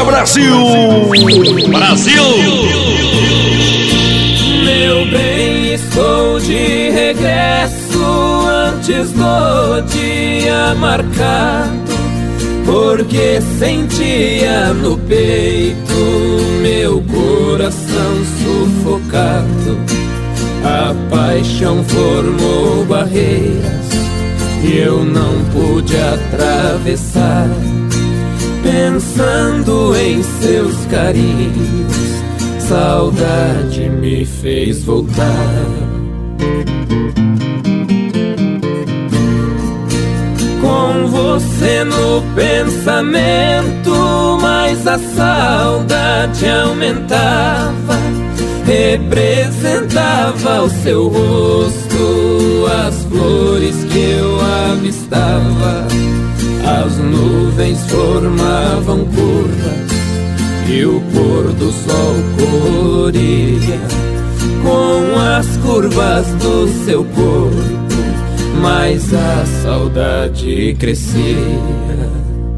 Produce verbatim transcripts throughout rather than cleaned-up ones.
Brasil! Brasil! Meu bem, estou de regresso antes do dia marcado, porque sentia no peito meu coração sufocado. A paixão formou barreiras e eu não pude atravessar, pensando em seus carinhos, saudade me fez voltar. Com você no pensamento, mas a saudade aumentava. Representava o seu rosto, as flores que eu avistava. As nuvens formavam curvas e o pôr do sol coloria com as curvas do seu corpo, mas a saudade crescia.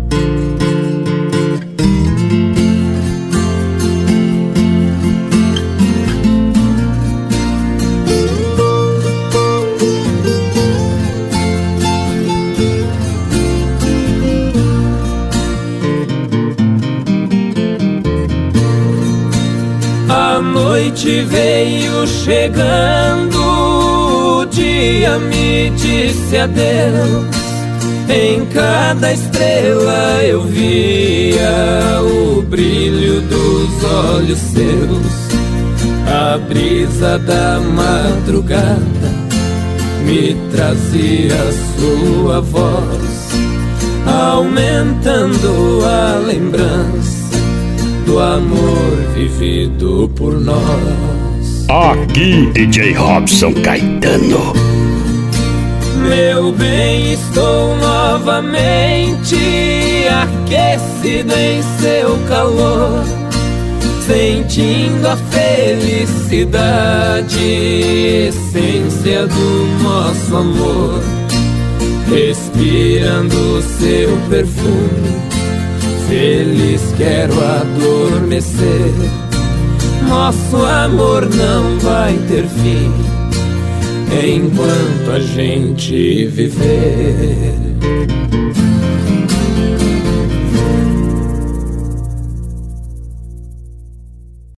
A noite veio chegando, o dia me disse adeus. Em cada estrela eu via o brilho dos olhos seus. A brisa da madrugada me trazia sua voz, aumentando a lembrança do amor vivido por nós. Aqui, D J Robson Caetano. Meu bem, estou novamente aquecido em seu calor, sentindo a felicidade, essência do nosso amor, respirando seu perfume. Feliz quero adormecer, nosso amor não vai ter fim enquanto a gente viver.